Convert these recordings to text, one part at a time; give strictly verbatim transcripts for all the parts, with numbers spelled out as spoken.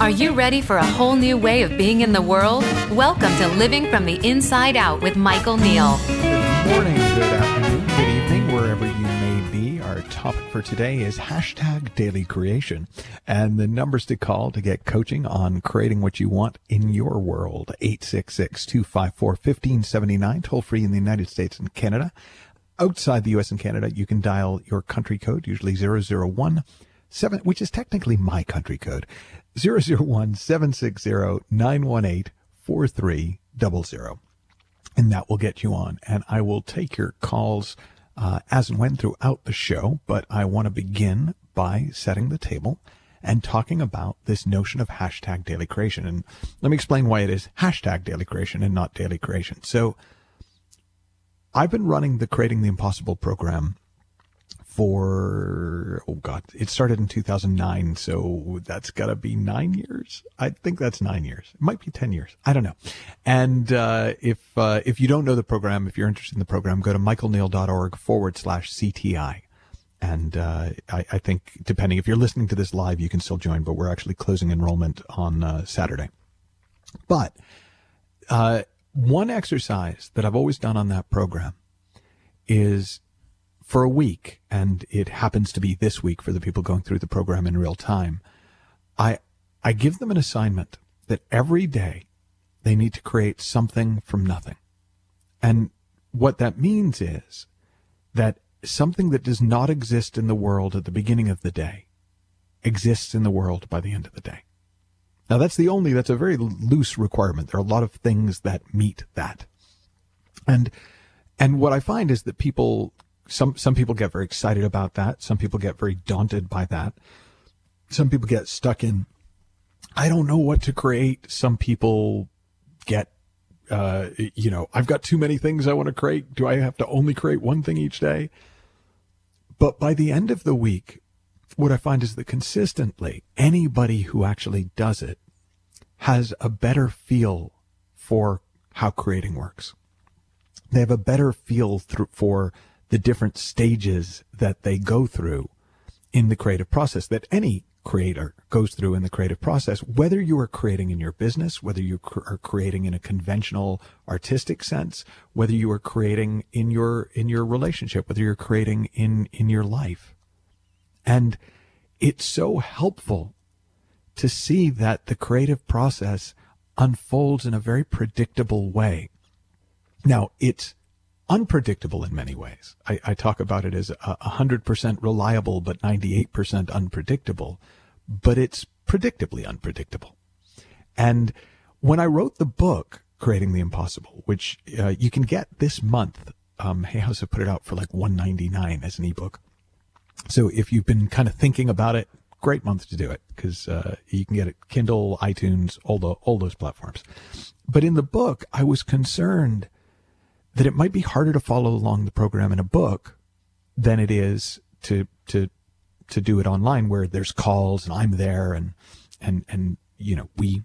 Are you ready for a whole new way of being in the world? Welcome to Living from the Inside Out with Michael Neal. Good morning, good afternoon, good evening, wherever you may be. Our topic for today is hashtag daily creation. And the numbers to call to get coaching on creating what you want in your world. eight six six, two five four, one five seven nine, toll free in the United States and Canada. Outside the U S and Canada, you can dial your country code, usually zero zero one seven, which is technically my country code, zero zero one seven six zero nine one eight four three zero zero. And that will get you on. And I will take your calls uh, as and when throughout the show. But I want to begin by setting the table and talking about this notion of hashtag daily creation. And let me explain why it is hashtag daily creation and not daily creation. So I've been running the Creating the Impossible program for, oh God, it started in two thousand nine. So that's got to be nine years. I think that's nine years. It might be ten years. I don't know. And uh, if uh, if you don't know the program, if you're interested in the program, go to michaelneal.org forward slash CTI. And uh, I, I think depending, if you're listening to this live, you can still join, but we're actually closing enrollment on uh, Saturday. But uh, one exercise that I've always done on that program is for a week, and it happens to be this week for the people going through the program in real time, I I give them an assignment that every day they need to create something from nothing. And what that means is that something that does not exist in the world at the beginning of the day exists in the world by the end of the day. Now, that's the only, that's a very loose requirement. There are a lot of things that meet that. And and what I find is that people, some some people get very excited about that. Some people get very daunted by that. Some people get stuck in, I don't know what to create. Some people get, uh, you know, I've got too many things I want to create. Do I have to only create one thing each day? But by the end of the week, what I find is that consistently, anybody who actually does it has a better feel for how creating works. They have a better feel through, for the different stages that they go through in the creative process, that any creator goes through in the creative process, whether you are creating in your business, whether you are creating in a conventional artistic sense, whether you are creating in your in your relationship, whether you're creating in in your life. And it's so helpful to see that the creative process unfolds in a very predictable way. Now, it's unpredictable in many ways. I, I talk about it as a one hundred percent reliable, but ninety-eight percent unpredictable, but it's predictably unpredictable. And when I wrote the book, Creating the Impossible, which uh, you can get this month, um, Hay House have put it out for like one ninety-nine as an ebook. So if you've been kind of thinking about it, great month to do it, because uh, you can get it Kindle, iTunes, all the all those platforms. But in the book, I was concerned that it might be harder to follow along the program in a book than it is to to to do it online, where there's calls and I'm there and and and you know we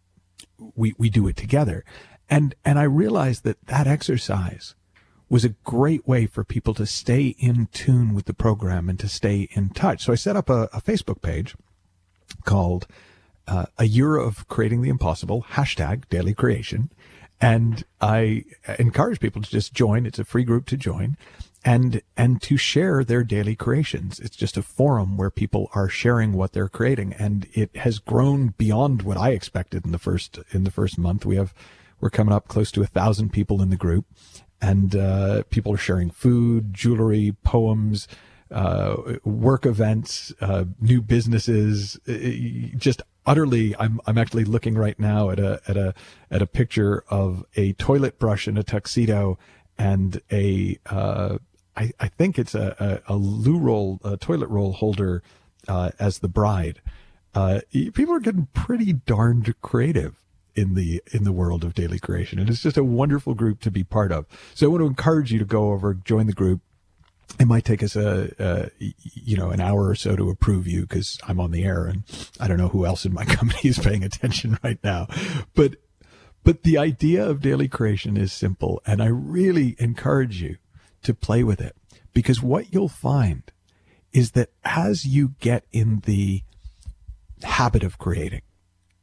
we we do it together. And and I realized that that exercise was a great way for people to stay in tune with the program and to stay in touch. So I set up a, a Facebook page called uh, A Year of Creating the Impossible, hashtag Daily Creation. And I encourage people to just join. It's a free group to join and and to share their daily creations. It's just a forum where people are sharing what they're creating. And it has grown beyond what I expected in the first in the first month. We have we're coming up close to a thousand people in the group. And uh, people are sharing food, jewelry, poems, uh, work events, uh, new businesses. Just utterly, I'm I'm actually looking right now at a at a at a picture of a toilet brush in a tuxedo and a uh, I I think it's a a, a loo roll, a toilet roll holder uh, as the bride. Uh, people are getting pretty darned creative in the in the world of daily creation, and it's just a wonderful group to be part of. So I want to encourage you to go over, join the group. It might take us a, a you know an hour or so to approve you, because I'm on the air and I don't know who else in my company is paying attention right now. But but the idea of daily creation is simple, and I really encourage you to play with it, because what you'll find is that as you get in the habit of creating,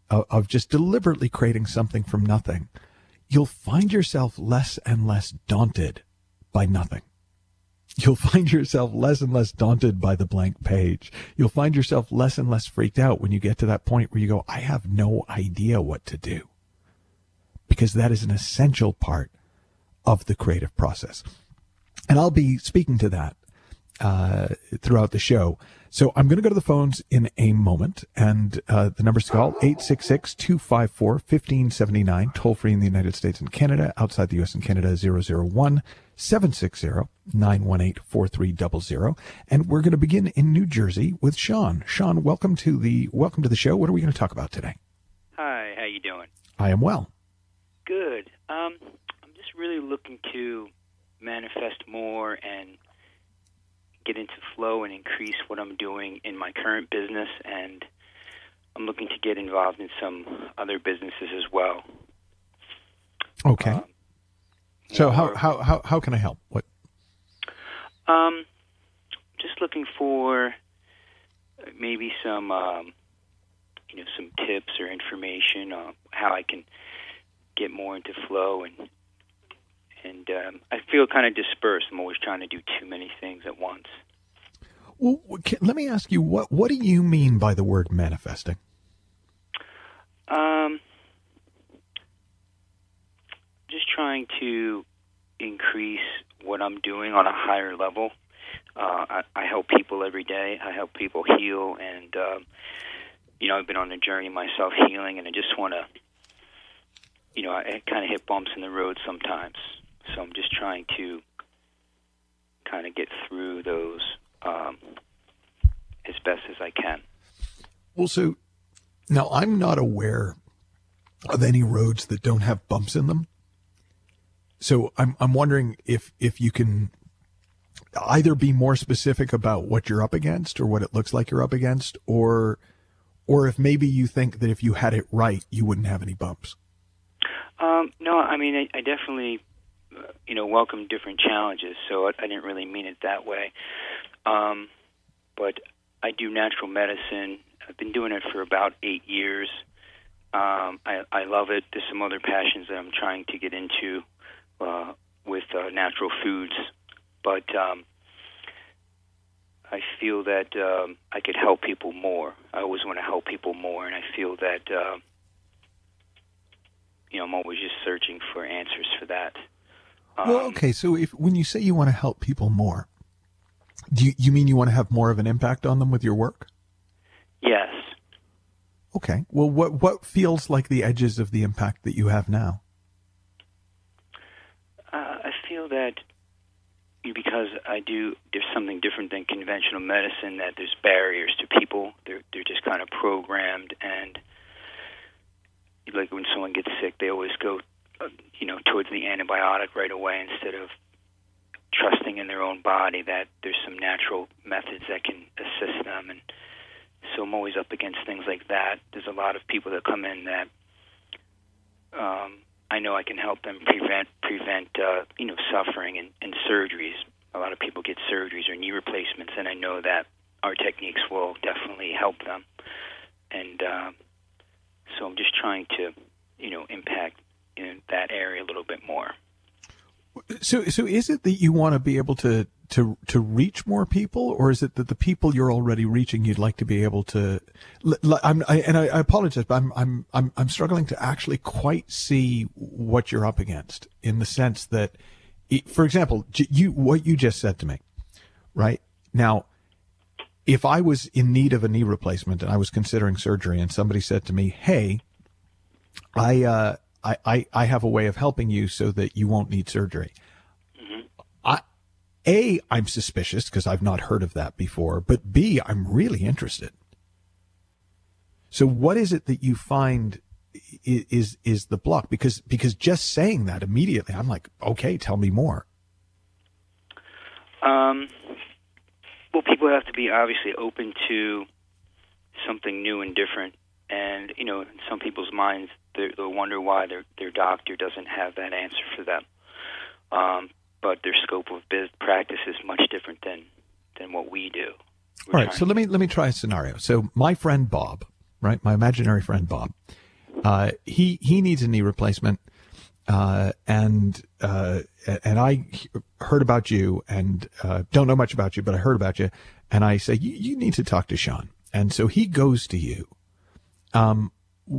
of, of just deliberately creating something from nothing, you'll find yourself less and less daunted by nothing. You'll find yourself less and less daunted by the blank page. You'll find yourself less and less freaked out when you get to that point where you go, I have no idea what to do. Because that is an essential part of the creative process. And I'll be speaking to that uh, throughout the show. So I'm going to go to the phones in a moment, and uh, the numbers to call, eight six six, two five four, one five seven nine, toll free in the United States and Canada, outside the U S and Canada, zero zero one, seven six zero, nine one eight, four three zero zero. And we're going to begin in New Jersey with Sean. Sean, welcome to the welcome to the show. What are we going to talk about today? Hi, how you doing? I am well. Good. Um, I'm just really looking to manifest more and get into flow and increase what I'm doing in my current business, and I'm looking to get involved in some other businesses as well. Okay. Um, so more, how, how how how can I help? What? Um, just looking for maybe some um, you know some tips or information on how I can get more into flow, and and um, I feel kind of dispersed. I'm always trying to do too many things at once. Well, can, let me ask you, what what do you mean by the word manifesting? Um, just trying to increase what I'm doing on a higher level. Uh, I, I help people every day. I help people heal, and um, you know, I've been on a journey myself healing, and I just want to, you know, I kind of hit bumps in the road sometimes. So I'm just trying to kind of get through those um, as best as I can. Well, so now I'm not aware of any roads that don't have bumps in them. So I'm I'm wondering if if you can either be more specific about what you're up against or what it looks like you're up against, or or if maybe you think that if you had it right, you wouldn't have any bumps. Um, no, I mean, I, I definitely, uh, you know, welcome different challenges, so I, I didn't really mean it that way. Um, but I do natural medicine. I've been doing it for about eight years. Um, I, I love it. There's some other passions that I'm trying to get into uh, with uh, natural foods. But um, I feel that um, I could help people more. I always want to help people more, and I feel that... Uh, You know, I'm always just searching for answers for that. Um, Well, okay. So if when you say you want to help people more, do you, you mean you want to have more of an impact on them with your work? Yes. Okay. Well, what what feels like the edges of the impact that you have now? Uh, I feel that because I do, there's something different than conventional medicine, that there's barriers to people. They're, they're just kind of programmed, and like when someone gets sick, they always go, uh, you know, towards the antibiotic right away instead of trusting in their own body that there's some natural methods that can assist them. And so I'm always up against things like that. There's a lot of people that come in that um, I know I can help them prevent prevent uh, you know suffering and, and surgeries. A lot of people get surgeries or knee replacements, and I know that our techniques will definitely help them. And uh, So I'm just trying to, you know, impact in that area a little bit more. So, so is it that you want to be able to, to, to reach more people, or is it that the people you're already reaching, you'd like to be able to, I'm, I, and I, I apologize, but I'm, I'm, I'm, I'm struggling to actually quite see what you're up against, in the sense that, for example, you, what you just said to me, right? Now, if I was in need of a knee replacement and I was considering surgery, and somebody said to me, hey, I, uh, I, I, I have a way of helping you so that you won't need surgery. Mm-hmm. I, A, I'm suspicious because I've not heard of that before, but B, I'm really interested. So what is it that you find is, is the block? Because, because just saying that immediately, I'm like, okay, tell me more. Um, well, people have to be obviously open to something new and different. And, you know, in some people's minds, they'll wonder why their their doctor doesn't have that answer for them. Um, but their scope of biz practice is much different than, than what we do. We're All right, so let me let me try a scenario. So my friend Bob, right? My imaginary friend Bob. Uh, he he needs a knee replacement, uh, and uh, and I heard about you, and uh, don't know much about you, but I heard about you, and I say you, you need to talk to Sean, and so he goes to you. Um,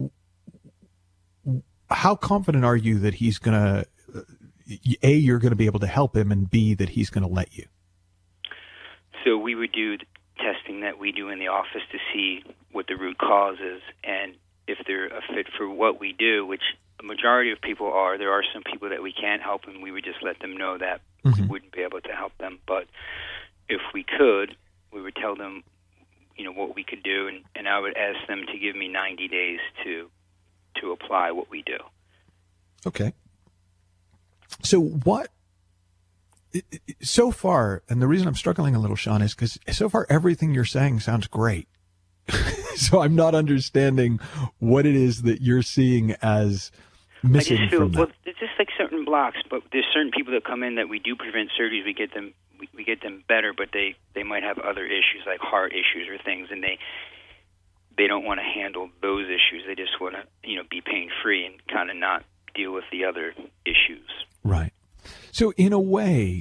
how confident are you that he's gonna, A, you're going to be able to help him, and B, that he's going to let you? So we would do the testing that we do in the office to see what the root cause is, and if they're a fit for what we do, which a majority of people are. There are some people that we can't help, and we would just let them know that mm-hmm. we wouldn't be able to help them. But if we could, we would tell them, you know, what we could do, and, and I would ask them to give me ninety days to to apply what we do. Okay. So what, so far, and the reason I'm struggling a little, Sean, is because so far everything you're saying sounds great. So I'm not understanding what it is that you're seeing as missing I just feel, from that. Well, it's just like certain blocks, but there's certain people that come in that we do prevent surgeries. We get them, we, we get them better, but they, they might have other issues like heart issues or things, and they they don't want to handle those issues. They just want to, you know, be pain free and kind of not deal with the other issues. Right. So in a way,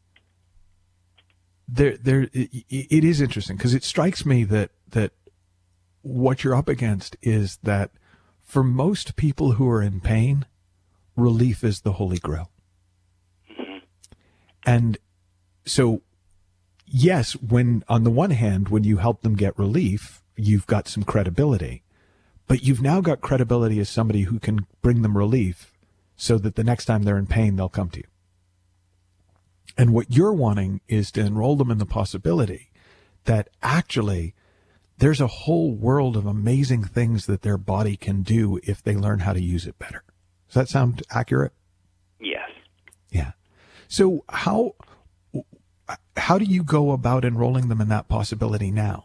there there it, it is interesting because it strikes me that that. What you're up against is that for most people who are in pain, relief is the holy grail. Mm-hmm. And so, yes, when on the one hand, when you help them get relief, you've got some credibility, but you've now got credibility as somebody who can bring them relief so that the next time they're in pain, they'll come to you. And what you're wanting is to enroll them in the possibility that actually there's a whole world of amazing things that their body can do if they learn how to use it better. Does that sound accurate? Yes. Yeah. So how how do you go about enrolling them in that possibility now?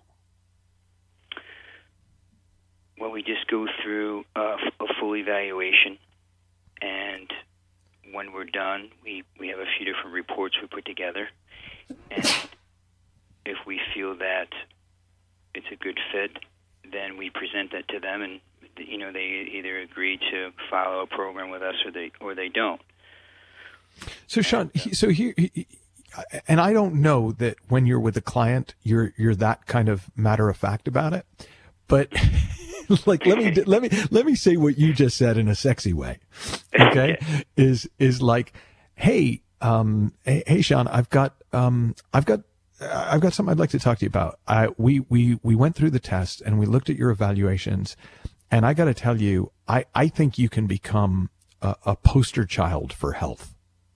Well, we just go through a, a full evaluation, and when we're done, we, we have a few different reports we put together, and if we feel that it's a good fit, then we present that to them, and you know they either agree to follow a program with us or they or they don't. So Sean, and, uh, so here, and I don't know that when you're with a client, you're you're that kind of matter of fact about it, but like let me let me let me say what you just said in a sexy way. Okay, okay. is is like, hey, um, hey, hey, Sean, I've got um, I've got. I've got something I'd like to talk to you about. I, we, we, we went through the test and we looked at your evaluations, and I got to tell you, I, I think you can become a, a poster child for health.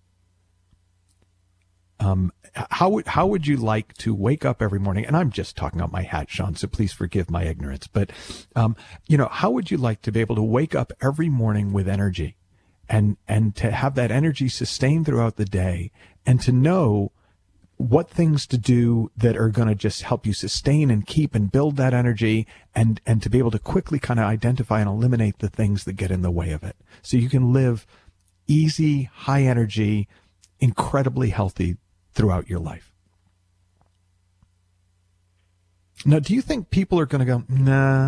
Um, how would, how would you like to wake up every morning? And I'm just talking out my hat, Sean, so please forgive my ignorance, but, um, you know, how would you like to be able to wake up every morning with energy and, and to have that energy sustained throughout the day and to know what things to do that are going to just help you sustain and keep and build that energy, and, and to be able to quickly kind of identify and eliminate the things that get in the way of it. So you can live easy, high energy, incredibly healthy throughout your life. Now, do you think people are going to go, nah?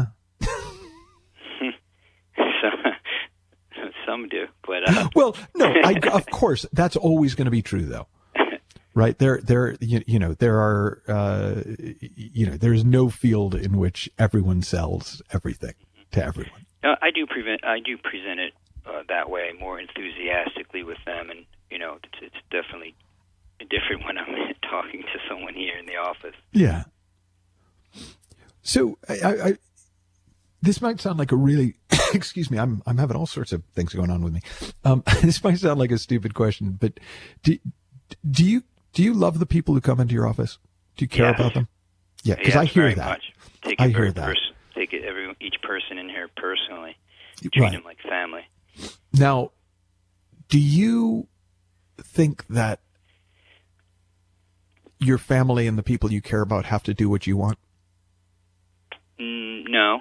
Some do, but uh... well, no, I, of course, that's always going to be true, though. Right. There, there, you, you know, there are, uh, you know, there's no field in which everyone sells everything to everyone. No, I do prevent, I do present it uh, that way, more enthusiastically with them, and you know, it's, it's definitely different when I'm talking to someone here in the office. Yeah. So, I, I this might sound like a really, excuse me, I'm I'm having all sorts of things going on with me. Um, this might sound like a stupid question, but do do you Do you love the people who come into your office? Do you care yes. about them? Yeah, because yes, I hear very that. Much. Take it I hear that. Pers- take it every each person in here personally. Treat right. them like family. Now, do you think that your family and the people you care about have to do what you want? Mm, no.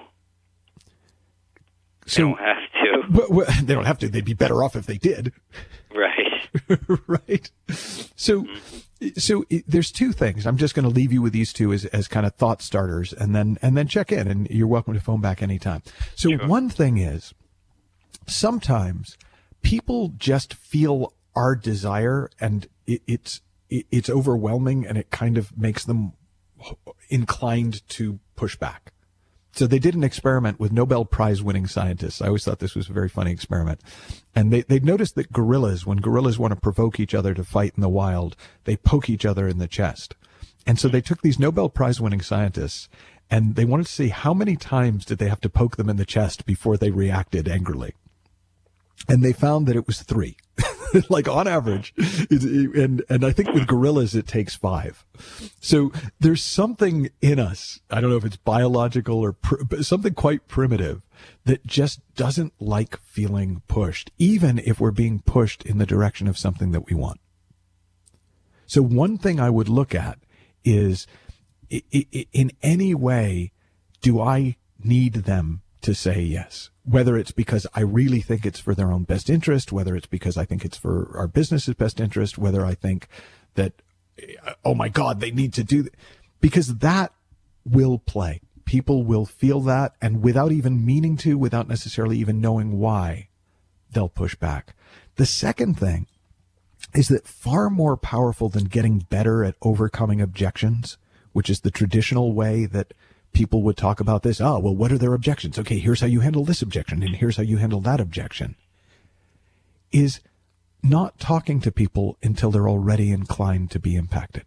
So, they don't have to. Well, well, they don't have to. They'd be better off if they did. Right. right? So, so it, there's two things. I'm just going to leave you with these two as, as kind of thought starters, and then and then check in, and you're welcome to phone back anytime. So sure. One thing is, sometimes people just feel our desire, and it, it's it, it's overwhelming, and it kind of makes them inclined to push back. So they did an experiment with Nobel Prize winning scientists. I always thought this was a very funny experiment. And they, they noticed that gorillas, when gorillas want to provoke each other to fight in the wild, they poke each other in the chest. And so they took these Nobel Prize winning scientists, and they wanted to see how many times did they have to poke them in the chest before they reacted angrily. And they found that it was three. Like on average, it, and and I think with gorillas it takes five. So there's something in us, I don't know if it's biological or pr- but something quite primitive, that just doesn't like feeling pushed, even if we're being pushed in the direction of something that we want. So one thing I would look at is, I, I, in any way, do I need them to say yes? Whether it's because I really think it's for their own best interest, whether it's because I think it's for our business's best interest, whether I think that, oh my God, they need to do that. Because that will play. People will feel that, and without even meaning to, without necessarily even knowing why, they'll push back. The second thing is that far more powerful than getting better at overcoming objections, which is the traditional way that people would talk about this. Oh, well, what are their objections? Okay, here's how you handle this objection, and here's how you handle that objection. Is not talking to people until they're already inclined to be impacted.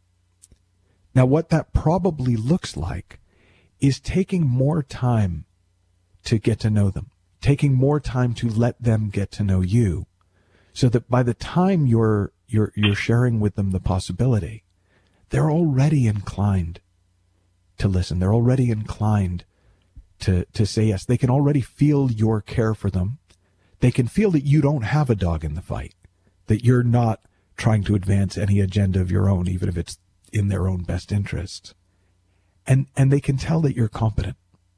Now, what that probably looks like is taking more time to get to know them, taking more time to let them get to know you, so that by the time you're you're you're sharing with them the possibility, they're already inclined to listen. They're already inclined to, to say yes. They can already feel your care for them. They can feel that you don't have a dog in the fight, that you're not trying to advance any agenda of your own, even if it's in their own best interests. And, and they can tell that you're competent.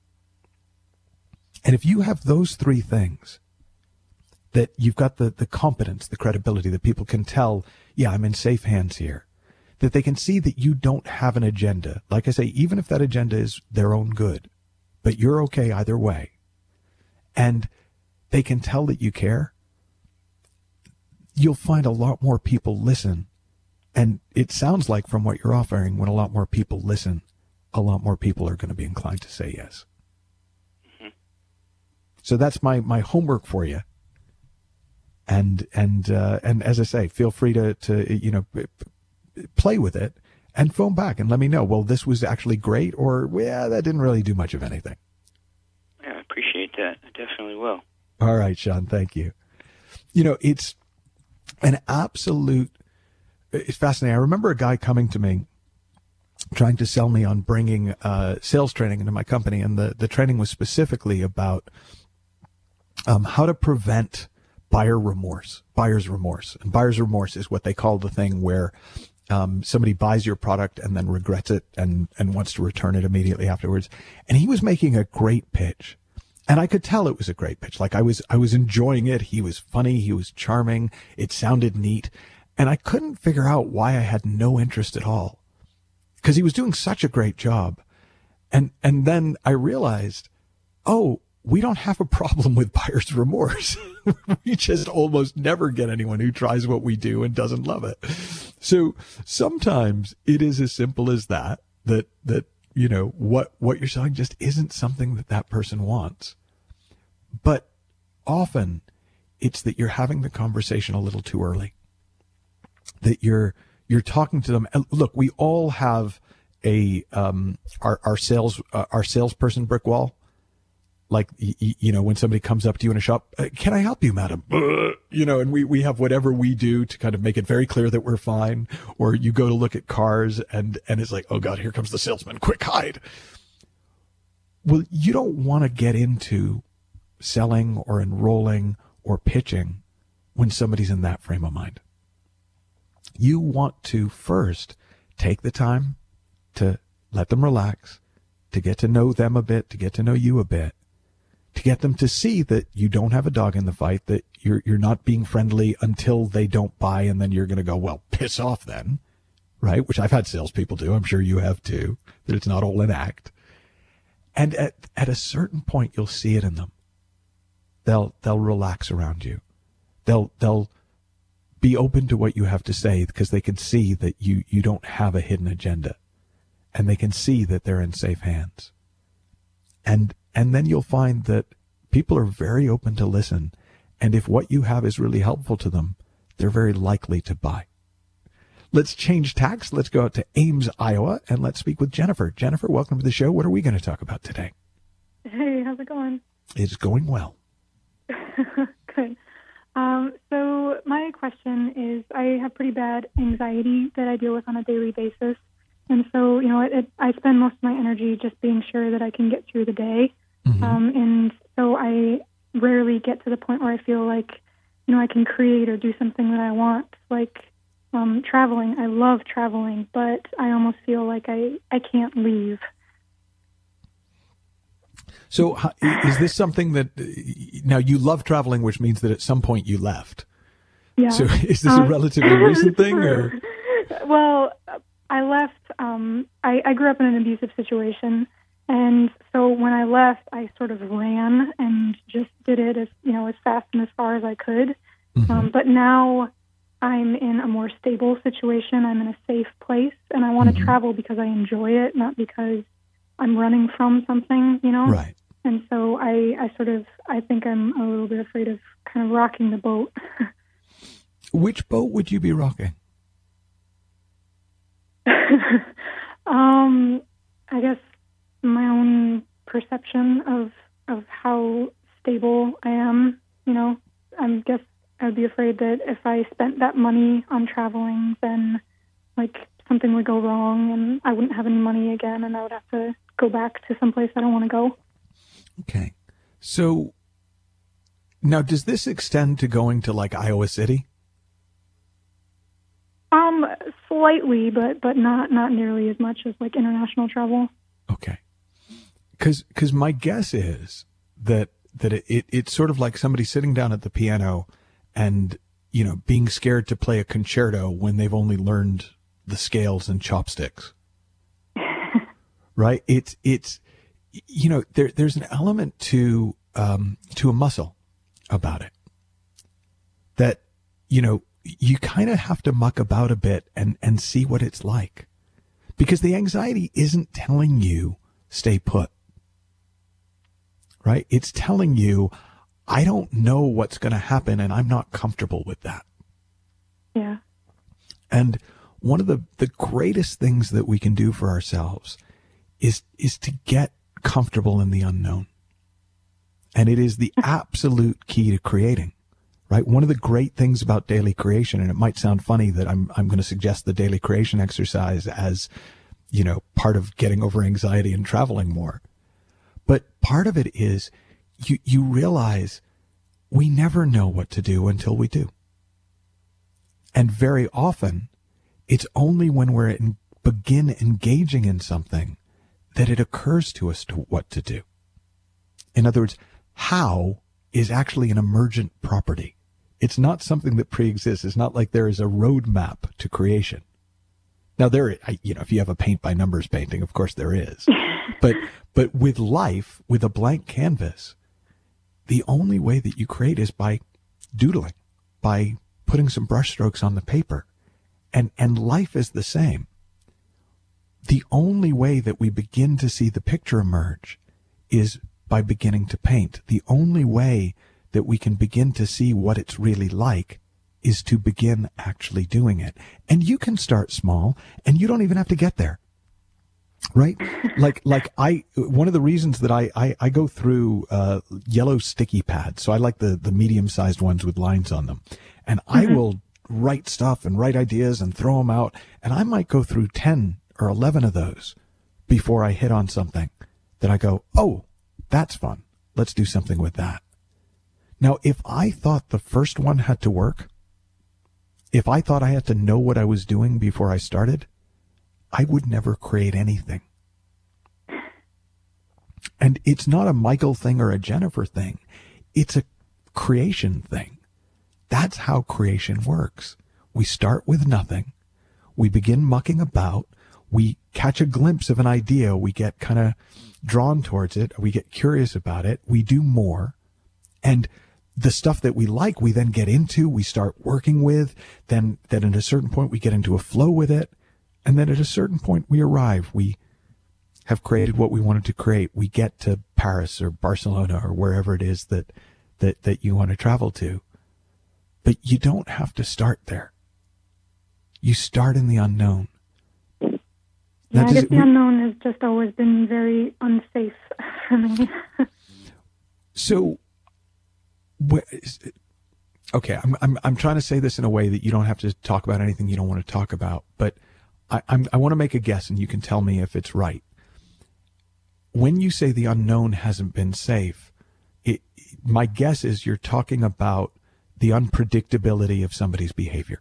And if you have those three things, that you've got the, the competence, the credibility, that people can tell, yeah, I'm in safe hands here, that they can see that you don't have an agenda. Like I say, even if that agenda is their own good, but you're okay either way, and they can tell that you care, you'll find a lot more people listen. And it sounds like, from what you're offering, when a lot more people listen, a lot more people are going to be inclined to say yes. Mm-hmm. So that's my, my homework for you. And, and, uh, and as I say, feel free to, to, you know, play with it and phone back and let me know, well, this was actually great, or, yeah, that didn't really do much of anything. Yeah, I appreciate that. I definitely will. All right, Sean, thank you. You know, it's an absolute, it's fascinating. I remember a guy coming to me trying to sell me on bringing uh, sales training into my company, and the, the training was specifically about um, how to prevent buyer remorse, buyer's remorse. And buyer's remorse is what they call the thing where Um, somebody buys your product and then regrets it and, and wants to return it immediately afterwards. And he was making a great pitch. And I could tell it was a great pitch. Like I was, I was enjoying it. He was funny. He was charming. It sounded neat. And I couldn't figure out why I had no interest at all, because he was doing such a great job. And, and then I realized, oh, we don't have a problem with buyer's remorse. We just almost never get anyone who tries what we do and doesn't love it. So sometimes it is as simple as that, that, that, you know, what, what you're selling just isn't something that that person wants. But often it's that you're having the conversation a little too early, that you're, you're talking to them. And look, we all have a, um, our, our sales, uh, our salesperson brick wall. Like, you know, when somebody comes up to you in a shop, can I help you, madam? You know, and we, we have whatever we do to kind of make it very clear that we're fine. Or you go to look at cars and, and it's like, oh God, here comes the salesman, quick, hide. Well, you don't want to get into selling or enrolling or pitching when somebody's in that frame of mind. You want to first take the time to let them relax, to get to know them a bit, to get to know you a bit, to get them to see that you don't have a dog in the fight, that you're you're not being friendly until they don't buy, and then you're going to go, well, piss off then, right? Which I've had salespeople do. I'm sure you have too, that it's not all an act. And at at a certain point, you'll see it in them. They'll they'll relax around you. They'll they'll be open to what you have to say because they can see that you you don't have a hidden agenda, and they can see that they're in safe hands. And and then you'll find that people are very open to listen, and if what you have is really helpful to them, they're very likely to buy. Let's change tacks. Let's go out to Ames, Iowa, and let's speak with Jennifer. Jennifer, welcome to the show. What are we going to talk about today? Hey, how's it going? It's going well. Good. Um, so my question is, I have pretty bad anxiety that I deal with on a daily basis. And so, you know, it, it, I spend most of my energy just being sure that I can get through the day. Mm-hmm. Um, and so I rarely get to the point where I feel like, you know, I can create or do something that I want, like um, traveling. I love traveling, but I almost feel like I, I can't leave. So is this something that, now you love traveling, which means that at some point you left. Yeah. So is this um, a relatively recent thing? Or? Well, I left, um, I, I grew up in an abusive situation. And so when I left, I sort of ran and just did it as, you know, as fast and as far as I could. Mm-hmm. Um, but now I'm in a more stable situation. I'm in a safe place, and I want to mm-hmm. travel because I enjoy it, not because I'm running from something, you know? Right. And so I, I sort of, I think I'm a little bit afraid of kind of rocking the boat. Which boat would you be rocking? um, I guess my own perception of of how stable I am. You know, I guess I would be afraid that if I spent that money on traveling, then like something would go wrong and I wouldn't have any money again, and I would have to go back to someplace I don't want to go. Okay. So now, does this extend to going to like Iowa City? Um, slightly, but but not not nearly as much as like international travel. Okay. Because because my guess is that that it, it it's sort of like somebody sitting down at the piano and, you know, being scared to play a concerto when they've only learned the scales and chopsticks. Right? It's it's you know, there there's an element to um to a muscle about it that, you know, you kind of have to muck about a bit and, and see what it's like, because the anxiety isn't telling you stay put, right? It's telling you, I don't know what's going to happen and I'm not comfortable with that. Yeah. And one of the, the greatest things that we can do for ourselves is, is to get comfortable in the unknown. And it is the absolute key to creating. Right. One of the great things about daily creation, and it might sound funny that I'm I'm going to suggest the daily creation exercise as, you know, part of getting over anxiety and traveling more. But part of it is you you realize we never know what to do until we do. And very often it's only when we're in, begin engaging in something that it occurs to us to what to do. In other words, how is actually an emergent property. It's not something that pre-exists. It's not like there is a roadmap to creation. Now, there, you know, if you have a paint by numbers painting, of course there is. But but with life, with a blank canvas, the only way that you create is by doodling, by putting some brushstrokes on the paper. And and life is the same. The only way that we begin to see the picture emerge is by beginning to paint. The only way that we can begin to see what it's really like is to begin actually doing it. And you can start small and you don't even have to get there. Right? Like, like I, one of the reasons that I, I, I go through, uh, yellow sticky pads. So I like the, the medium sized ones with lines on them, and mm-hmm. I will write stuff and write ideas and throw them out. And I might go through ten or eleven of those before I hit on something that I go, oh, that's fun. Let's do something with that. Now, if I thought the first one had to work, if I thought I had to know what I was doing before I started, I would never create anything. And it's not a Michael thing or a Jennifer thing. It's a creation thing. That's how creation works. We start with nothing. We begin mucking about. We catch a glimpse of an idea. We get kind of drawn towards it. We get curious about it. We do more. And the stuff that we like, we then get into, we start working with. Then, then at a certain point, we get into a flow with it. And then at a certain point, we arrive. We have created what we wanted to create. We get to Paris or Barcelona or wherever it is that, that, that you want to travel to. But you don't have to start there. You start in the unknown. Yeah, now, I guess it, the unknown has just always been very unsafe for me. So, okay, I'm, I'm, I'm trying to say this in a way that you don't have to talk about anything you don't want to talk about, but I, I'm, I want to make a guess and you can tell me if it's right. When you say the unknown hasn't been safe, it, my guess is you're talking about the unpredictability of somebody's behavior.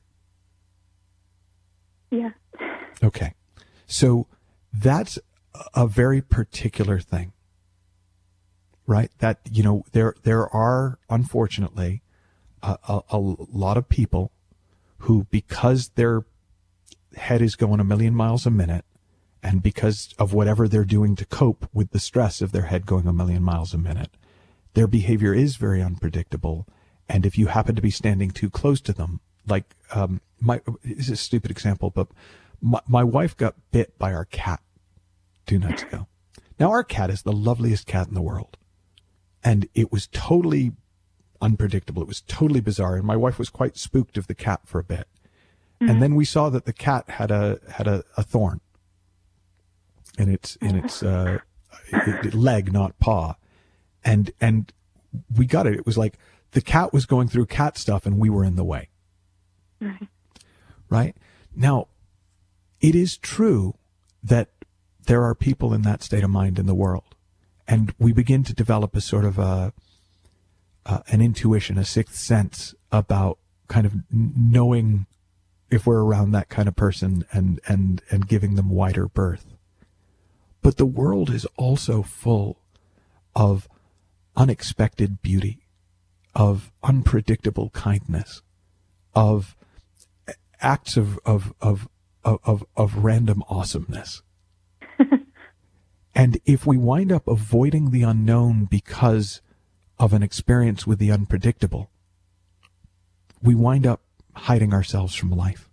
Yeah. Okay. So that's a very particular thing, right? That, you know, there, there are, unfortunately, a, a, a lot of people who, because their head is going a million miles a minute, and because of whatever they're doing to cope with the stress of their head going a million miles a minute, their behavior is very unpredictable. And if you happen to be standing too close to them, like, um, my, this is a stupid example, but my, my wife got bit by our cat two nights ago. Now, our cat is the loveliest cat in the world. And it was totally unpredictable. It was totally bizarre. And my wife was quite spooked of the cat for a bit. Mm-hmm. And then we saw that the cat had a, had a, a thorn in its, in its, uh, it, it, leg, not paw. And, and we got it. It was like the cat was going through cat stuff and we were in the way. Right. Right? Now, it is true that there are people in that state of mind in the world. And we begin to develop a sort of a, uh, an intuition, a sixth sense about kind of knowing if we're around that kind of person and, and, and giving them wider berth. But the world is also full of unexpected beauty, of unpredictable kindness, of acts of, of, of, of, of random awesomeness. And if we wind up avoiding the unknown because of an experience with the unpredictable, we wind up hiding ourselves from life.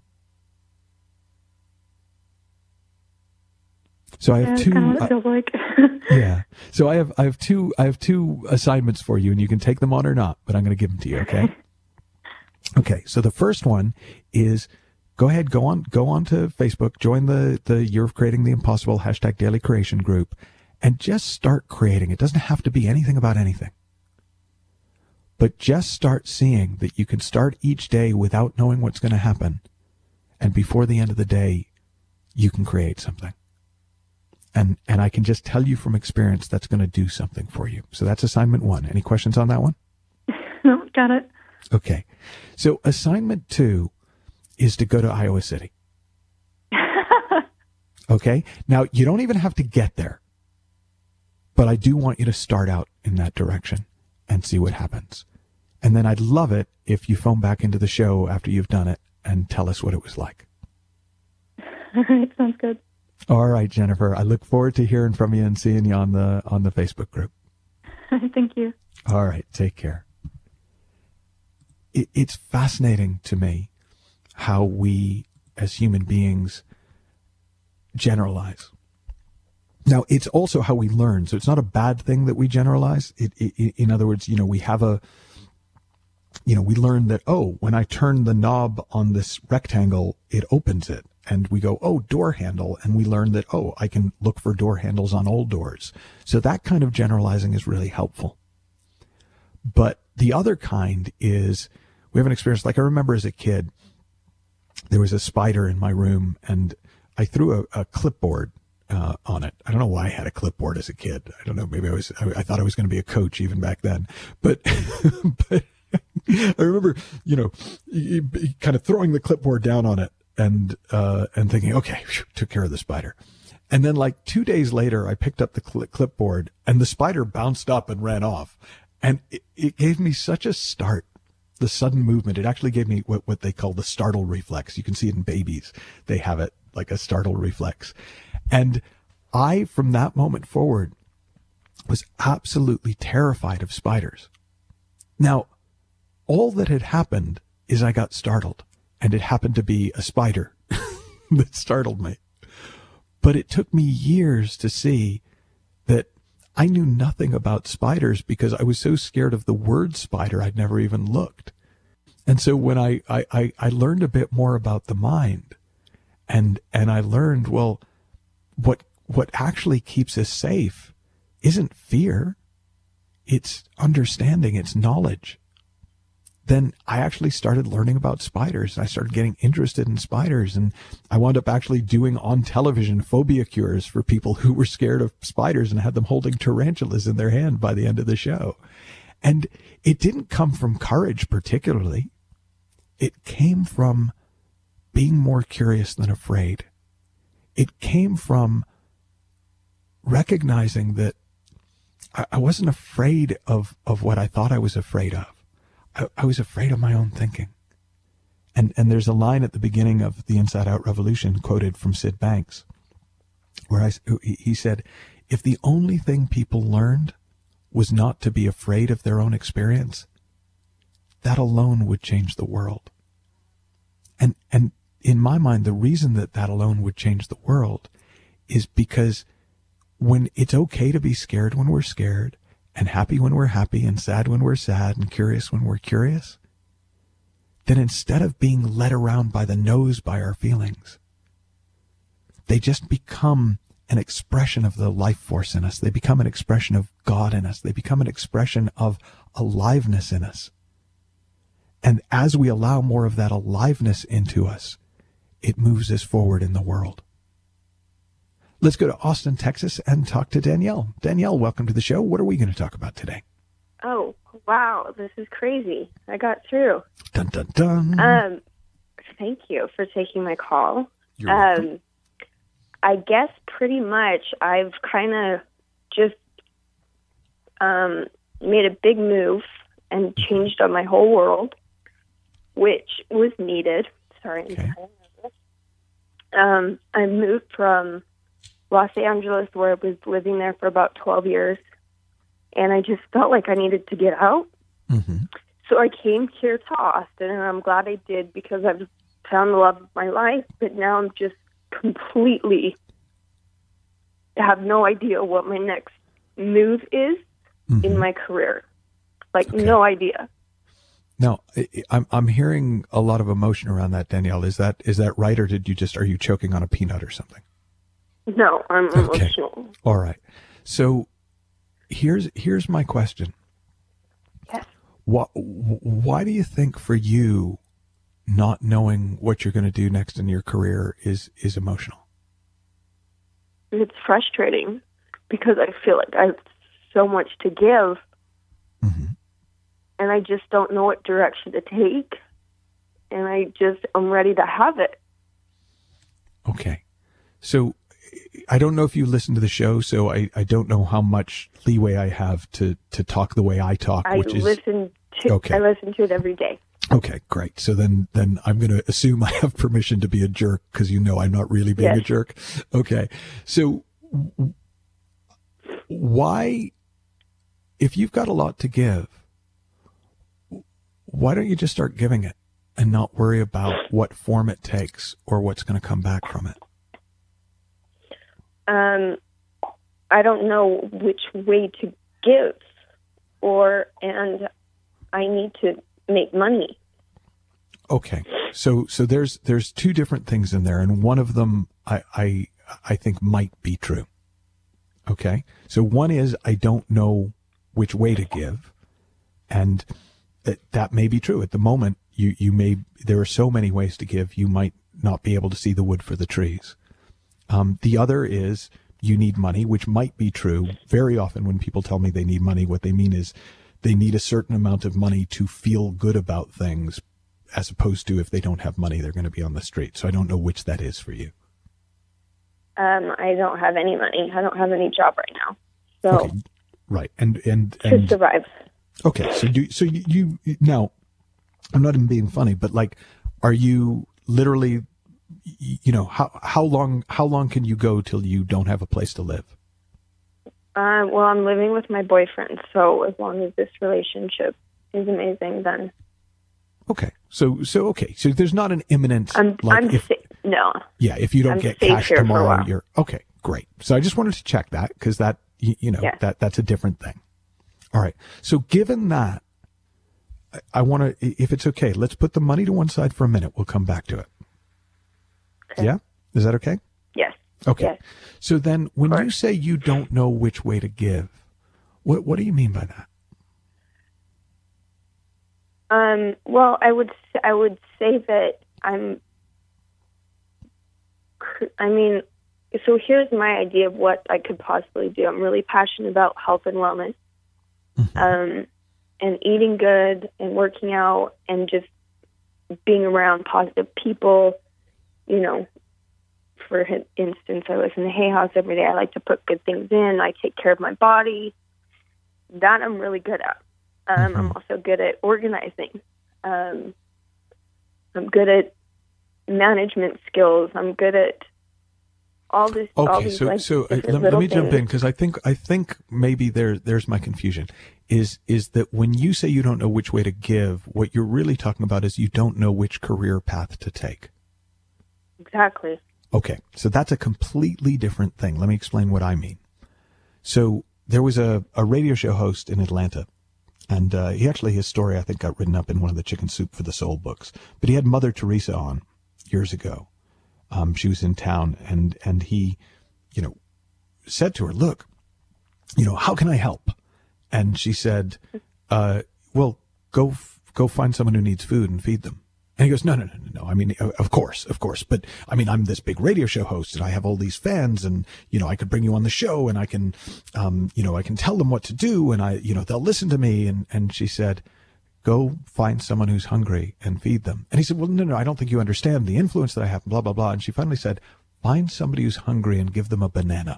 So I have yeah, two. Kind of what it feels like. Yeah. So I have I have two I have two assignments for you, and you can take them on or not, but I'm going to give them to you. Okay. Okay. So the first one is, go ahead, go on, go on to Facebook, join the the Year of Creating the Impossible hashtag Daily Creation group, and just start creating. It doesn't have to be anything about anything, but just start seeing that you can start each day without knowing what's going to happen, and before the end of the day, you can create something. And and I can just tell you from experience that's going to do something for you. So that's assignment one. Any questions on that one? No, got it. Okay. So assignment two is to go to Iowa City. Okay? Now, you don't even have to get there. But I do want you to start out in that direction and see what happens. And then I'd love it if you phone back into the show after you've done it and tell us what it was like. All right, sounds good. All right, Jennifer. I look forward to hearing from you and seeing you on the on the Facebook group. Thank you. All right, take care. It, it's fascinating to me how we, as human beings, generalize. Now, it's also how we learn. So it's not a bad thing that we generalize. It, it, in other words, you know, we have a, you know, we learn that, oh, when I turn the knob on this rectangle, it opens it. And we go, oh, door handle. And we learn that, oh, I can look for door handles on old doors. So that kind of generalizing is really helpful. But the other kind is, we have an experience, like I remember as a kid, there was a spider in my room and I threw a, a clipboard uh, on it. I don't know why I had a clipboard as a kid. I don't know. Maybe I was, I, I thought I was going to be a coach even back then. But, but I remember, you know, kind of throwing the clipboard down on it and, uh, and thinking, okay, whew, took care of the spider. And then like two days later, I picked up the cl- clipboard and the spider bounced up and ran off. And it, it gave me such a start, the sudden movement. It actually gave me what, what they call the startle reflex. You can see it in babies. They have it like a startle reflex. And I, from that moment forward, was absolutely terrified of spiders. Now, all that had happened is I got startled, and it happened to be a spider that startled me. But it took me years to see that I knew nothing about spiders because I was so scared of the word spider, I'd never even looked. And so when I, I, I, I learned a bit more about the mind, and and I learned, well, what what actually keeps us safe isn't fear, it's understanding, it's knowledge. Then I actually started learning about spiders. I started getting interested in spiders, and I wound up actually doing on television phobia cures for people who were scared of spiders and had them holding tarantulas in their hand by the end of the show. And it didn't come from courage particularly. It came from being more curious than afraid. It came from recognizing that I, I wasn't afraid of, of what I thought I was afraid of. I, I was afraid of my own thinking. And and there's a line at the beginning of the Inside Out Revolution quoted from Sid Banks, where I, he said, if the only thing people learned was not to be afraid of their own experience, that alone would change the world. And and in my mind, the reason that that alone would change the world is because when it's okay to be scared when we're scared, and happy when we're happy, and sad when we're sad, and curious when we're curious, then instead of being led around by the nose by our feelings, they just become an expression of the life force in us. They become an expression of God in us. They become an expression of aliveness in us. And as we allow more of that aliveness into us, it moves us forward in the world. Let's go to Austin, Texas, and talk to Danielle. Danielle, welcome to the show. What are we going to talk about today? Oh, wow. This is crazy. I got through. Dun, dun, dun. Um, thank you for taking my call. You're welcome. Um, I guess pretty much I've kind of just um, made a big move and changed on my whole world, which was needed. Sorry, I'm Okay. kind of nervous. Um, I moved from Los Angeles, where I was living there for about twelve years, and I just felt like I needed to get out. Mm-hmm. So I came here to Austin, and I'm glad I did because I've found the love of my life, but now I'm just completely have no idea what my next move is Mm-hmm. in my career. Like, Okay. no idea. Now, I- I'm I'm hearing a lot of emotion around that, Danielle. Is that is that right, or did you just are you choking on a peanut or something? No, I'm Okay. emotional. All right. So here's here's my question. Yes. Why, why do you think for you not knowing what you're going to do next in your career is, is emotional? It's frustrating because I feel like I have so much to give, Mm-hmm. and I just don't know what direction to take, and I just, I'm ready to have it. Okay. So I don't know if you listen to the show, so I, I don't know how much leeway I have to, to talk the way I talk, I which is listen to okay. I listen to it every day. Okay, great. So then, then I'm going to assume I have permission to be a jerk because you know I'm not really being Yes. a jerk. Okay. So w- why, if you've got a lot to give, why don't you just start giving it and not worry about what form it takes or what's going to come back from it? Um, I don't know which way to give, or and I need to make money. Okay. So, so there's, there's two different things in there, and one of them I, I, I think might be true. Okay. So one is, I don't know which way to give, and that, that may be true at the moment. You, you may, there are so many ways to give, you might not be able to see the wood for the trees. Um, the other is you need money, which might be true. Very often when people tell me they need money, what they mean is they need a certain amount of money to feel good about things, as opposed to if they don't have money, they're going to be on the street. So I don't know which that is for you. um, I don't have any money. I don't have any job right now. So okay. Right. And, and, to and survive. Okay. So you, so you, you, now I'm not even being funny, but like, are you literally, you know, how, how long, how long can you go till you don't have a place to live? Uh, well, I'm living with my boyfriend. So as long as this relationship is amazing, then. Okay. So, so, okay. So there's not an imminent, I'm, like, I'm if, sa- no. Yeah. If you don't I'm get safe cash here for a tomorrow, while. you're okay. Great. So I just wanted to check that because that, you, you know, Yeah. that, that's a different thing. All right. So given that, I, I want to, if it's okay, let's put the money to one side for a minute. We'll come back to it. Okay. Yeah. Is that okay? Yes. Okay. Yes. So then when Of you course. say you don't know which way to give, what, what do you mean by that? Um, well, I would s- I would say that I'm. cr- I mean, so here's my idea of what I could possibly do. I'm really passionate about health and wellness, Mm-hmm. um, and eating good and working out and just being around positive people. You know, for hin- instance, I was in the Hay House every day. I like to put good things in. I take care of my body. That I'm really good at. Um, Mm-hmm. I'm also good at organizing. Um, I'm good at management skills. I'm good at all this. all Okay, these, so like, so uh, different let, let little me jump things. in because I think I think maybe there there's my confusion. Is is that when you say you don't know which way to give, what you're really talking about is you don't know which career path to take. Exactly. Okay, so that's a completely different thing. Let me explain what I mean. So there was a, a radio show host in Atlanta, and uh, he actually, his story, I think, got written up in one of the Chicken Soup for the Soul books. But he had Mother Teresa on years ago. Um, she was in town, and, and he, you know, said to her, look, you know, how can I help? And she said, uh, well, go, f- go find someone who needs food and feed them. And he goes, no, no, no, no, no. I mean, of course, of course. But I mean, I'm this big radio show host and I have all these fans and, you know, I could bring you on the show and I can, um, you know, I can tell them what to do and I, you know, they'll listen to me. And, and she said, go find someone who's hungry and feed them. And he said, well, no, no, I don't think you understand the influence that I have, blah, blah, blah. And she finally said, find somebody who's hungry and give them a banana.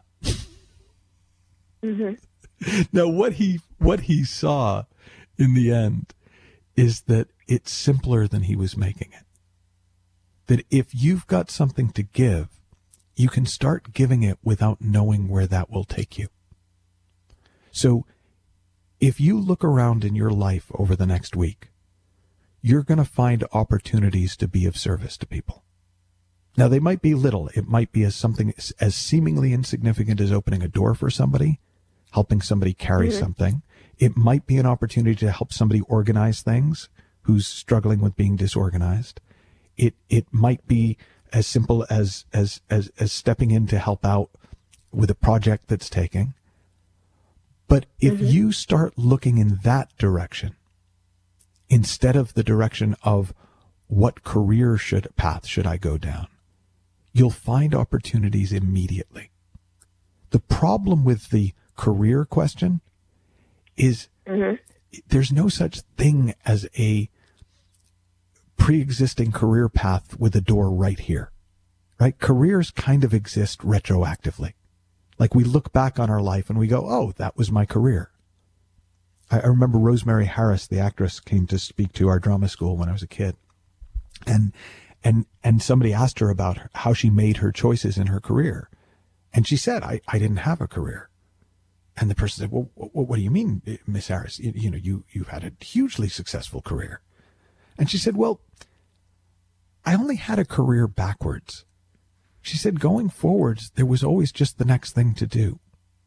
Mm-hmm. Now, what he, what he saw in the end is that it's simpler than he was making it. That if you've got something to give, you can start giving it without knowing where that will take you. So if you look around in your life over the next week, you're going to find opportunities to be of service to people. Now, they might be little. It might be as something as seemingly insignificant as opening a door for somebody, helping somebody carry Mm-hmm. something. It might be an opportunity to help somebody organize things who's struggling with being disorganized. It it might be as simple as as as as stepping in to help out with a project that's taking. But if Mm-hmm. you start looking in that direction instead of the direction of what career should path should I go down, you'll find opportunities immediately. The problem with the career question is Mm-hmm. there's no such thing as a pre-existing career path with a door right here, right? Careers kind of exist retroactively. Like we look back on our life and we go, oh, that was my career. I, I remember Rosemary Harris, the actress, came to speak to our drama school when I was a kid. And, and, and somebody asked her about her, how she made her choices in her career. And she said, I, I didn't have a career. And the person said, well, what, what do you mean, Miss Harris? You, you know, you, you've had a hugely successful career. And she said, well, I only had a career backwards. She said, going forwards, there was always just the next thing to do.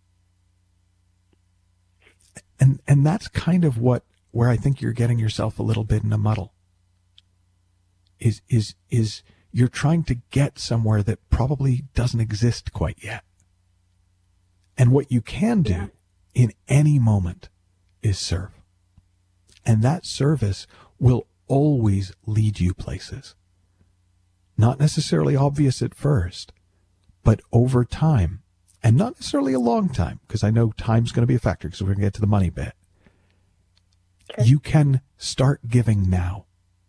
And, and that's kind of what, where I think you're getting yourself a little bit in a muddle. Is, is, is you're trying to get somewhere that probably doesn't exist quite yet. And what you can do Yeah. in any moment is serve. And that service will always lead you places. Not necessarily obvious at first, but over time, and not necessarily a long time, because I know time's going to be a factor, because we're going to get to the money bit. Okay. You can start giving now.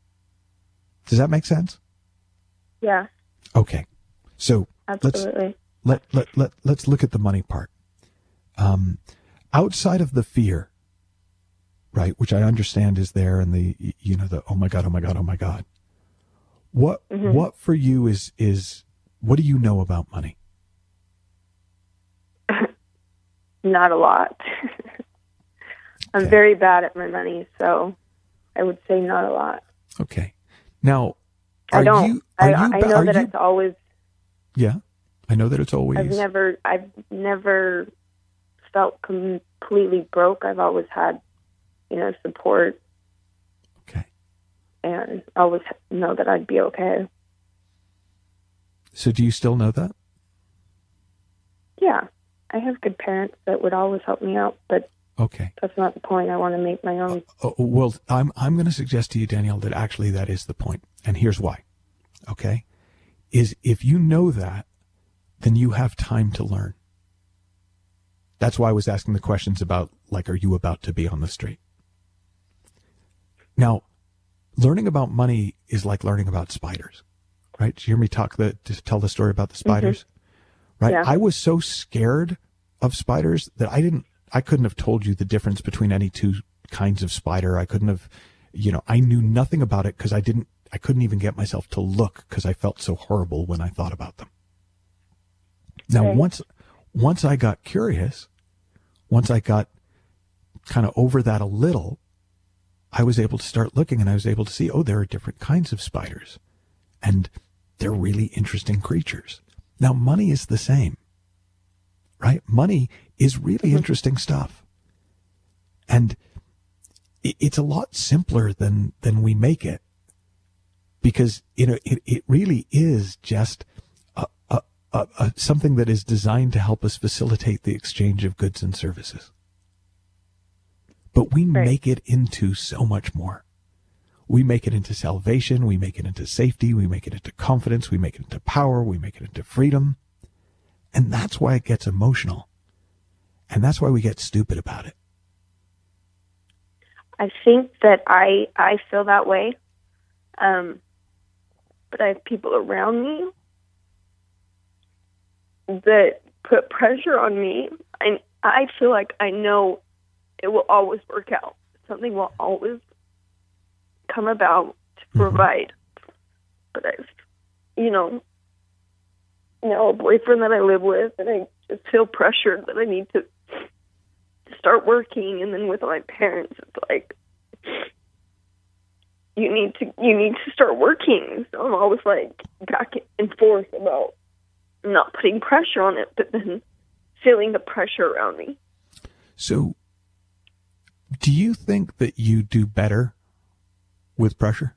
Does that make sense? Yeah, Okay. So let's absolutely. let, let, let, let's look at the money part. Um, outside of the fear, right, which I understand is there, and the, you know, the, oh my God, oh my God, oh my God. What, mm-hmm. what for you is, is, what do you know about money? Not a lot. I'm okay. very bad at my money, so I would say not a lot. Okay. Now, are I don't. you, are I, you, I know that you, it's always. Yeah, I know that it's always. I've never, I've never felt completely broke. I've always had, you know, support. Okay. And always know that I'd be okay. So, do you still know that? Yeah, I have good parents that would always help me out, but. Okay. That's not the point. I want to make my own. Uh, well, I'm I'm going to suggest to you, Danielle, that actually that is the point. And here's why. Okay? Is if you know that, then you have time to learn. That's why I was asking the questions about, like, are you about to be on the street? Now, learning about money is like learning about spiders, right? Did you hear me talk the, to tell the story about the spiders? Mm-hmm. Right? Yeah. I was so scared of spiders that I didn't, I couldn't have told you the difference between any two kinds of spider. I couldn't have, you know, I knew nothing about it because I didn't, I couldn't even get myself to look because I felt so horrible when I thought about them. Now, okay. once, once I got curious, once I got kind of over that a little, I was able to start looking and I was able to see, oh, there are different kinds of spiders and they're really interesting creatures. Now, money is the same. Right? Money is really mm-hmm. interesting stuff. And it, it's a lot simpler than, than we make it. Because, you know, it, it really is just a, a, a, a, something that is designed to help us facilitate the exchange of goods and services. But we right. make it into so much more. We make it into salvation. We make it into safety. We make it into confidence. We make it into power. We make it into freedom. And that's why it gets emotional. And that's why we get stupid about it. I think that I I feel that way. Um, but I have people around me that put pressure on me. And I feel like I know it will always work out. Something will always come about to provide. Mm-hmm. But I've, you know... you know, a boyfriend that I live with, and I just feel pressured that I need to start working. And then with my parents, it's like, you need to, you need to start working. So I'm always like back and forth about not putting pressure on it, but then feeling the pressure around me. So do you think that you do better with pressure?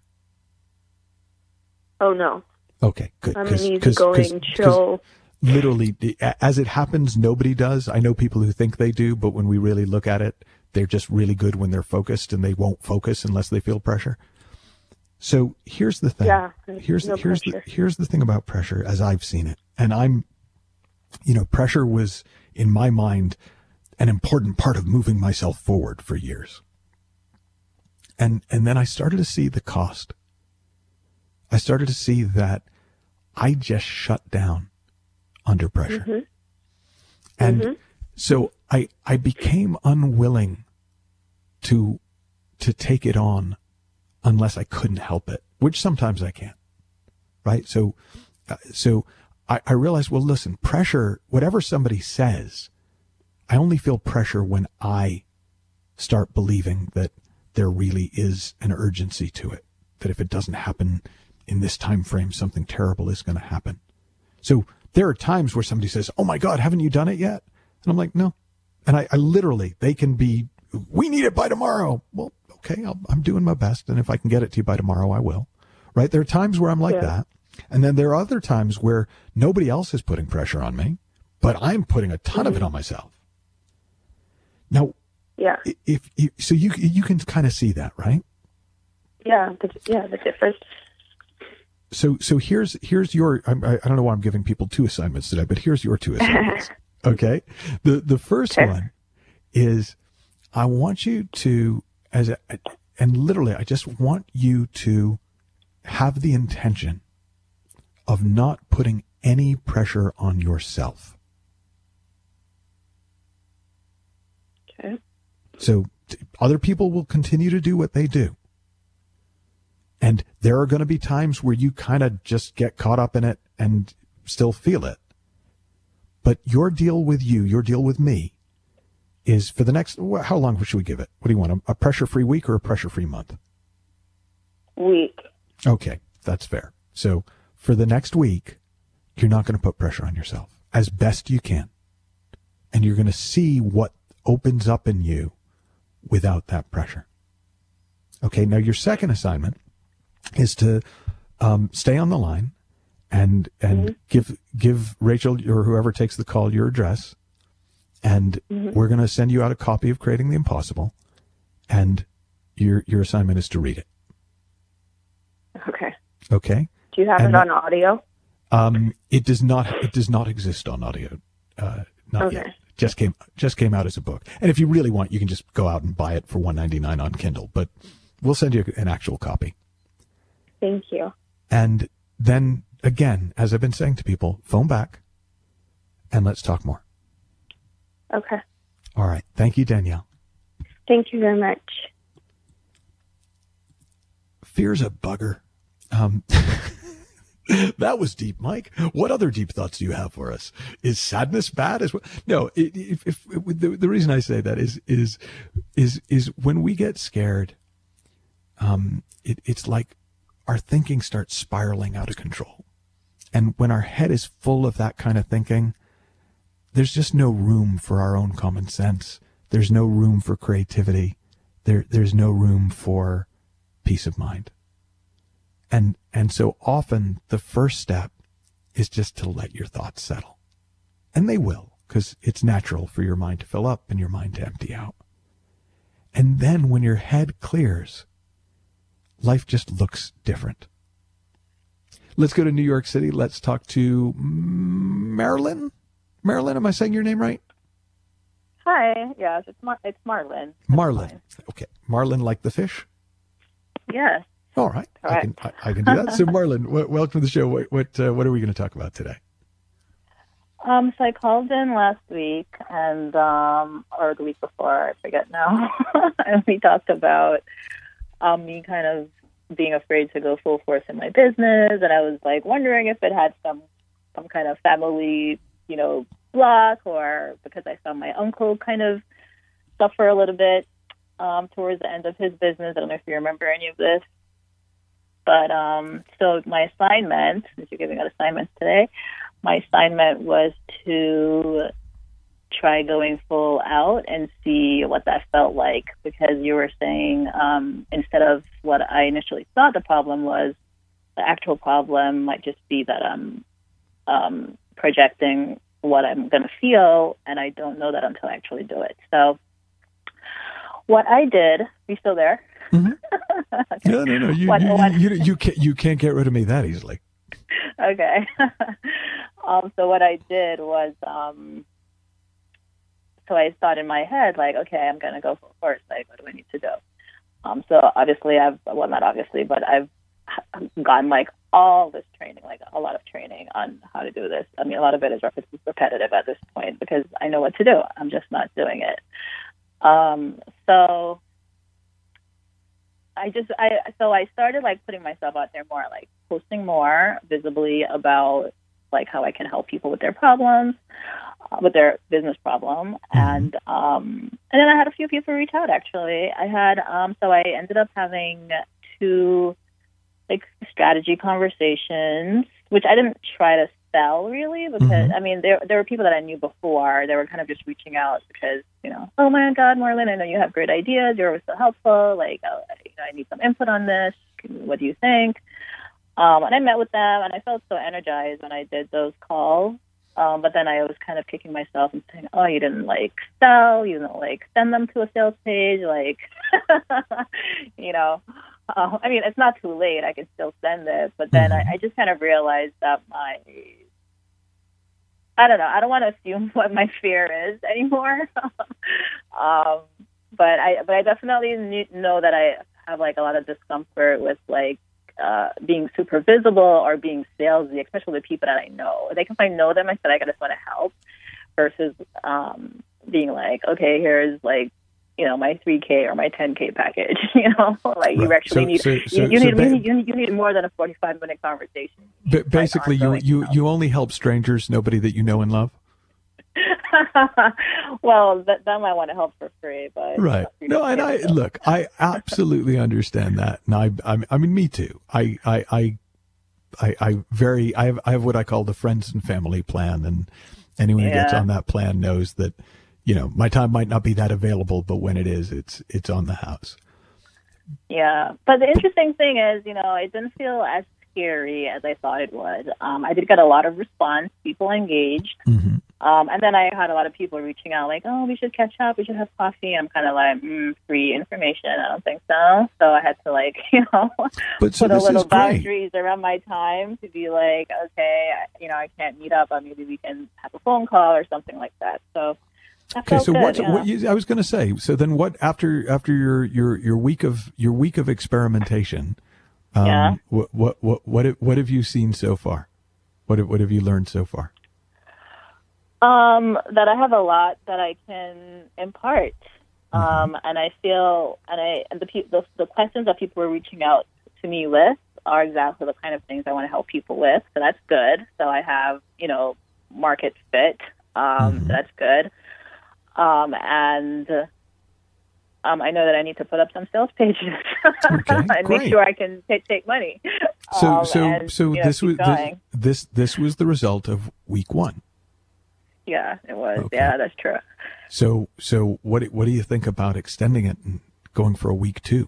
Oh, no. Okay, good. I'm an easygoing, chill. Literally, as it happens, nobody does. I know people who think they do, but when we really look at it, they're just really good when they're focused, and they won't focus unless they feel pressure. So here's the thing. Yeah, here's no here's pressure. the here's the thing about pressure, as I've seen it, and I'm, you know, pressure was in my mind an important part of moving myself forward for years. And and then I started to see the cost. I started to see that I just shut down under pressure. Mm-hmm. And mm-hmm. so I I became unwilling to to take it on unless I couldn't help it, which sometimes I can't. Right? So uh, so I, I realized, well, listen, pressure, whatever somebody says, I only feel pressure when I start believing that there really is an urgency to it, that if it doesn't happen in this time frame, something terrible is going to happen. So there are times where somebody says, oh my God, haven't you done it yet? And I'm like, no. And I, I literally, they can be, we need it by tomorrow. Well, okay, I'll, I'm doing my best. And if I can get it to you by tomorrow, I will. Right? There are times where I'm like yeah. that. And then there are other times where nobody else is putting pressure on me, but I'm putting a ton mm-hmm. of it on myself. Now, yeah. if, if so you, you can kind of see that, right? Yeah. The, yeah. The difference. So, so here's, here's your, I, I don't know why I'm giving people two assignments today, but here's your two assignments. Okay. The, the first okay. one is I want you to, as a, and literally, I just want you to have the intention of not putting any pressure on yourself. Okay. So t- other people will continue to do what they do. And there are going to be times where you kind of just get caught up in it and still feel it. But your deal with you, your deal with me, is for the next, how long should we give it? What do you want, a, a pressure-free week or a pressure-free month? Week. Okay, that's fair. So for the next week, you're not going to put pressure on yourself as best you can. And you're going to see what opens up in you without that pressure. Okay, now your second assignment is to um, stay on the line and and mm-hmm. give give Rachel or whoever takes the call your address, and mm-hmm. we're going to send you out a copy of Creating the Impossible, and your your assignment is to read it. Okay. Okay. Do you have and it on audio? Um, it does not. It does not exist on audio. Uh, not okay. yet. Just came just came out as a book. And if you really want, you can just go out and buy it for one ninety-nine on Kindle. But we'll send you an actual copy. Thank you. And then again, as I've been saying to people, phone back and let's talk more. Okay. All right. Thank you, Danielle. Thank you very much. Fear's a bugger. Um, that was deep, Mike. What other deep thoughts do you have for us? Is sadness bad as well? No, it, if, if, if, the, the reason I say that is, is, is, is when we get scared, um, it, it's like our thinking starts spiraling out of control. And when our head is full of that kind of thinking, there's just no room for our own common sense. There's no room for creativity. There, there's no room for peace of mind. And, and so often the first step is just to let your thoughts settle. And they will, because it's natural for your mind to fill up and your mind to empty out. And then when your head clears, life just looks different. Let's go to New York City. Let's talk to Marilyn. Marilyn, am I saying your name right? Hi. Yes, it's Mar- it's Marlin. Marlin. Okay. Marlin like the fish? Yes. All right. I can, I, I can do that. So Marlin, w- welcome to the show. What what, uh, what are we going to talk about today? Um, so I called in last week and um, or the week before, I forget now, and we talked about um, me kind of being afraid to go full force in my business, and I was like wondering if it had some some kind of family, you know, block, or because I saw my uncle kind of suffer a little bit um, towards the end of his business. I don't know if you remember any of this. But um, so my assignment, since you're giving out assignments today, my assignment was to try going full out and see what that felt like, because you were saying um, instead of what I initially thought the problem was, the actual problem might just be that I'm um, projecting what I'm going to feel, and I don't know that until I actually do it. So what I did, are you still there? Mm-hmm. Okay. No, no, no. You, what, you, what, you, you, you, can't, you can't get rid of me that easily. Okay. um, so what I did was, um, so I thought in my head, like, okay, I'm going to go full force. Like, what do I need to do? Um, so obviously I've, well, not obviously, but I've gotten like all this training, like a lot of training on how to do this. I mean, a lot of it is repetitive at this point because I know what to do. I'm just not doing it. Um, so I just, I, so I started like putting myself out there more, like posting more visibly about like how I can help people with their problems, uh, with their business problem. Mm-hmm. And, um, and then I had a few people reach out actually. I had, um, so I ended up having two like strategy conversations, which I didn't try to sell really, because mm-hmm. I mean, there, there were people that I knew before. They were kind of just reaching out because, you know, oh my God, Marlin, I know you have great ideas. You're always so helpful. Like, uh, you know, I need some input on this. What do you think? Um, and I met with them and I felt so energized when I did those calls. Um, but then I was kind of kicking myself and saying, oh, you didn't like sell, you didn't like send them to a sales page. Like, you know, uh, I mean, it's not too late. I can still send it. But then mm-hmm. I, I just kind of realized that my, I don't know, I don't want to assume what my fear is anymore. um, but I, but I definitely know that I have like a lot of discomfort with like, uh, being super visible or being salesy, especially with people that I know. Like if I know them, I said I just want to help, versus um, being like, okay, here's like, you know, my three K or my ten K package. You know, like right. you actually so, need so, so, you, you so need ba- you need you need more than a forty-five minute conversation. But basically, you you you only help strangers, nobody that you know and love. Well, that, them I want to help for free, but right. No, and I look, I absolutely understand that, and I, I, I mean, me too. I, I, I, I, I very, I have, I have what I call the friends and family plan, and anyone who yeah. gets on that plan knows that, you know, my time might not be that available, but when it is, it's, it's on the house. Yeah, but the interesting thing is, you know, it didn't feel as scary as I thought it would. Um, I did get a lot of response, people engaged. Mm-hmm. Um, and then I had a lot of people reaching out like, oh, we should catch up. We should have coffee. I'm kind of like, mm, free information. I don't think so. So I had to like, you know, but so put a little great. boundaries around my time to be like, okay, you know, I can't meet up, but maybe we can have a phone call or something like that. So okay. So good, what, yeah. what you, I was going to say, so then what, after, after your, your, your week of, your week of experimentation, um, yeah. what, what, what, what, what have you seen so far? What, what have you learned so far? Um, that I have a lot that I can impart, um, and I feel, and I, and the, the the questions that people were reaching out to me with are exactly the kind of things I want to help people with. So that's good. So I have, you know, market fit. Um, mm-hmm. so that's good. Um, and um, I know that I need to put up some sales pages okay, and great. make sure I can t- take money. So, um, so, and, so you know, this was this, going. this this was the result of week one. Yeah, it was. Okay. Yeah, that's true. So, so what what do you think about extending it and going for a week two?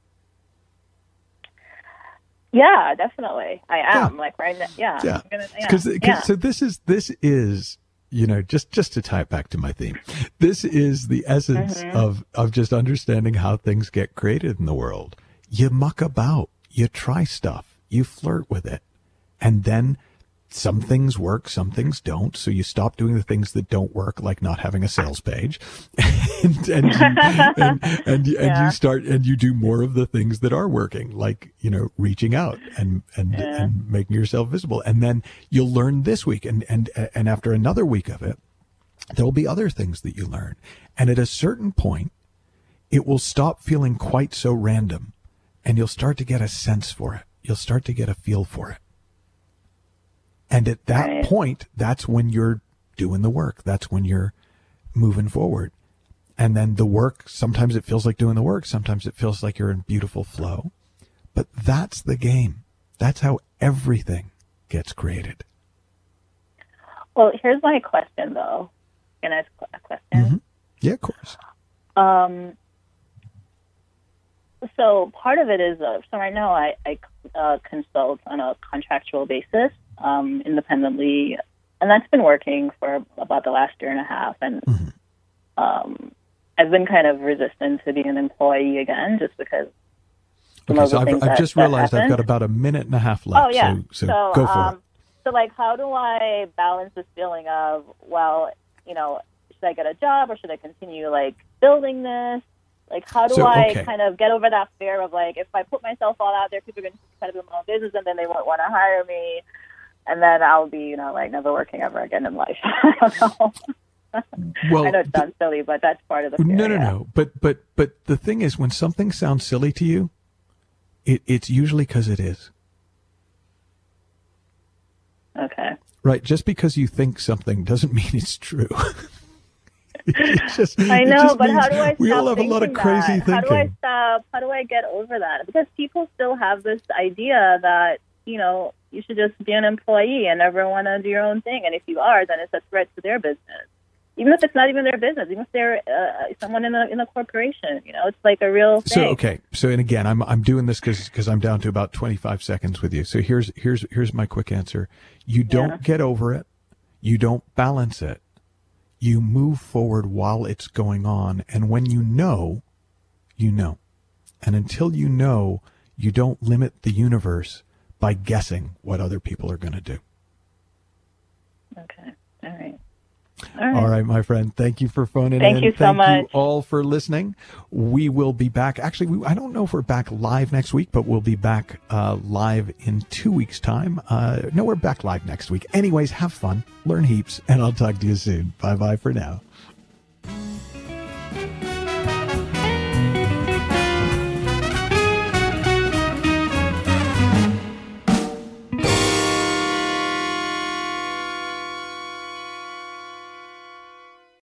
Yeah, definitely. I am yeah. like right now. Yeah, yeah. Because yeah. yeah. so this is this is you know just just to tie it back to my theme. This is the essence mm-hmm. of of just understanding how things get created in the world. You muck about, you try stuff, you flirt with it, and then some things work, some things don't. So you stop doing the things that don't work, like not having a sales page, and and you, and, and, and yeah. you start and you do more of the things that are working, like you know reaching out and and, yeah. and making yourself visible. And then you'll learn this week, and and and after another week of it, there will be other things that you learn. And at a certain point, it will stop feeling quite so random, and you'll start to get a sense for it. You'll start to get a feel for it. And at that right. point, that's when you're doing the work. That's when you're moving forward. And then the work, sometimes it feels like doing the work. Sometimes it feels like you're in beautiful flow. But that's the game. That's how everything gets created. Well, here's my question, though. Can I ask a question? Mm-hmm. Yeah, of course. Um. So part of it is, uh, so right now I, I uh, consult on a contractual basis. Um, independently, and that's been working for about the last year and a half. And mm-hmm. um, I've been kind of resistant to being an employee again, just because. Okay, so I've, I've that, just realized I've got about a minute and a half left. Oh yeah, so, so, so go for um, it. So like, how do I balance this feeling of, well, you know, should I get a job or should I continue like building this? Like, how do so, I okay. kind of get over that fear of like, if I put myself all out there, people are going to kind of build my own business, and then they won't want to hire me. And then I'll be, you know, like never working ever again in life. I don't know. Well, I know it sounds silly, but that's part of the fear. No, no, yeah. no. But, but, but the thing is, when something sounds silly to you, it, it's usually because it is. Okay. Right. Just because you think something doesn't mean it's true. It's just, I know, just but how do I stop we all have a lot of crazy that? thinking. How do I stop? How do I get over that? Because people still have this idea that, you know, you should just be an employee and never want to do your own thing. And if you are, then it's a threat to their business. Even if it's not even their business, even if they're uh, someone in a in a corporation, you know, it's like a real thing. So okay, so and again, I'm I'm doing this because because I'm down to about twenty-five seconds with you. So here's here's here's my quick answer. You don't yeah. get over it. You don't balance it. You move forward while it's going on, and when you know, you know, and until you know, you don't limit the universe by guessing what other people are going to do. Okay. All right. All right. All right, my friend. Thank you for phoning Thank in. you so Thank much. you all for listening. We will be back. Actually, we, I don't know if we're back live next week, but we'll be back uh, live in two weeks' time. Uh, no, we're back live next week. Anyways, have fun, learn heaps, and I'll talk to you soon. Bye-bye for now.